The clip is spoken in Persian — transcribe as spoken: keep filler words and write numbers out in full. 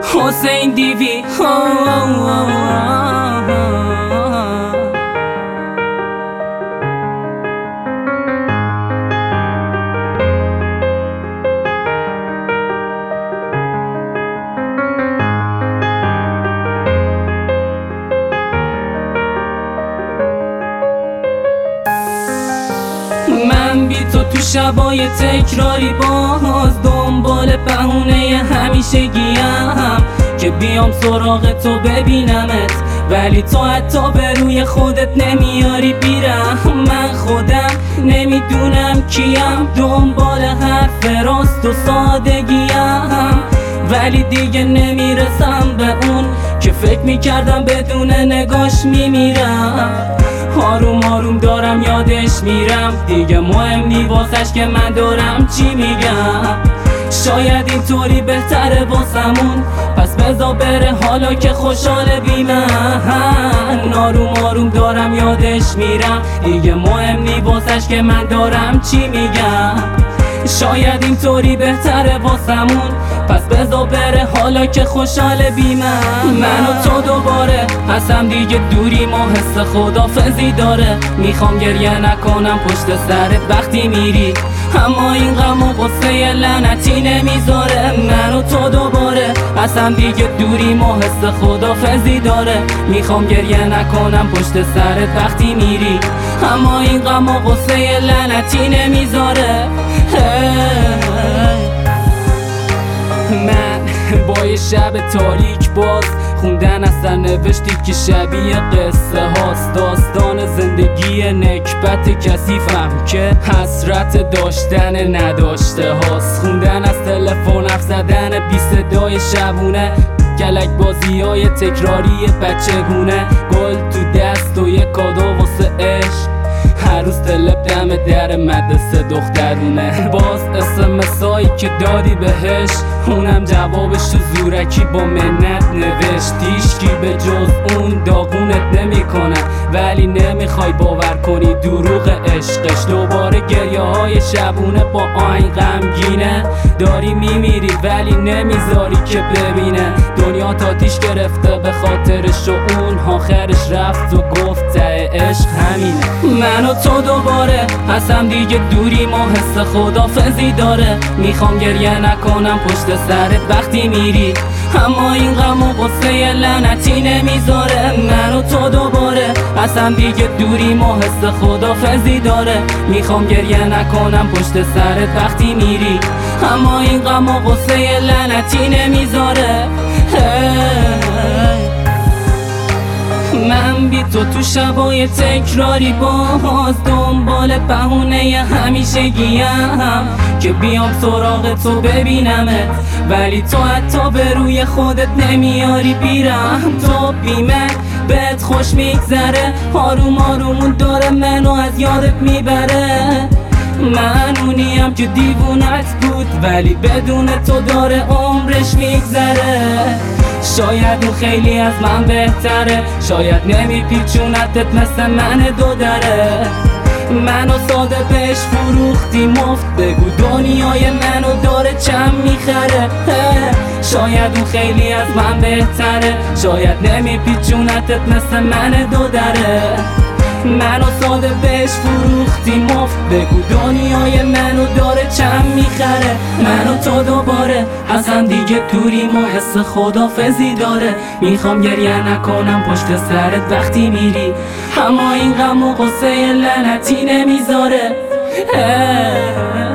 حسین دیوی. من بی تو تو شبای تکراری باز دنبال بهونه همیشگیم که بیام سراغ تو ببینمت، ولی تو حتی به روی خودت نمیاری بیرم. من خودم نمیدونم کیم، دنبال حرف راست و سادگیم، ولی دیگه نمیرسم به اون که فکر میکردم بدون نگاش میمیرم. آروم آروم دارم یادش میرم، دیگه مهم نی واسش که من دارم چی میگم. شاید اینطوری بهتره واسمون، پس بذار بره حالا که خوشحال بی من. آروم آروم دارم یادش میرم، دیگه مهم نی واسش که من دارم چی میگم. شاید اینطوری بهتره واسمون، پس بذار بره حالا که خوشحال بی من. من و تو دوباره از هم دیگه دوریم و حس خدافزی داره. میخوام گریه نکنم پشت سرت وقتی میری، اما این غم و غصه لعنتی نمیذاره. من و تو دوباره از هم دیگه دوریم و حس خدافزی داره. میخوام گریه نکنم پشت سرت وقتی میری، اما این غم و غصه لعنتی نمیذاره. من با یه شب تاریک باز خوندن از سرنوشتی که شبیه قصه هاست، داستان زندگی نکبت کثیفم که حسرت داشتن نداشته هاست. خوندن از تلفن حرف زدن بی صدای شبونه، کلک بازی های تکراری بچگونه، گل تو دست و یه کادو واسه عشق، هر روز طلب دم در مدرسه دخترونه. باز اسمسایی که دادی بهش، اونم جوابش تو زورکی با منت نوشت. هیچکی به جز اون داغونت نمیکنه، ولی نمیخوای باور کنی دروغ عشقش. دوباره گریه های شبونه با آهنگ غمگینه، داری میمیری ولی نمیذاری که ببینه. دنیا تاتیش گرفته به خاطرش و اون آخرش رفت و گفت ته عشق همینه. من و تو دوباره از هم دیگه دوریم و حس خدافزی داره. میخوام گریه نکنم پشت سرت وقتی میری، اما این غم و غصه لعنتی نمیذاره. من و تو دوباره از هم دیگه دوریم و حس خدافزی داره. میخوام گریه نکنم پشت سرت وقتی میری، اما این غم و غصه لعنتی نمیذاره. من بی تو تو شبای تکراری باز دنبال بهونه همیشگیم که بیام سراغ تو ببینمت، ولی تو حتی به روی خودت نمیاری بیرم. تو بی من بهت خوش میگذره، آروم آرومون داره منو از یادت میبره. من اونیم که دیوونت بود، ولی بدون تو داره عمرش میگذره. شاید اون خیلی از من بهتره، شاید نمیپیچونتت مثل من دو دره. منو ساده بهش فروختی مفت، بگو دنیای منو داره چند میخره. شاید اون خیلی از من بهتره، شاید نمیپیچونتت مثل من دو دره. منو ساده بهش فروختی مفت، بگو دنیای منو داره چند میخره. منو تو دوباره از هم دیگه دوریم و حس خدافزی داره. میخوام گریه نکنم پشت سرت وقتی میری، اما این غم و غصه لعنتی نمیذاره.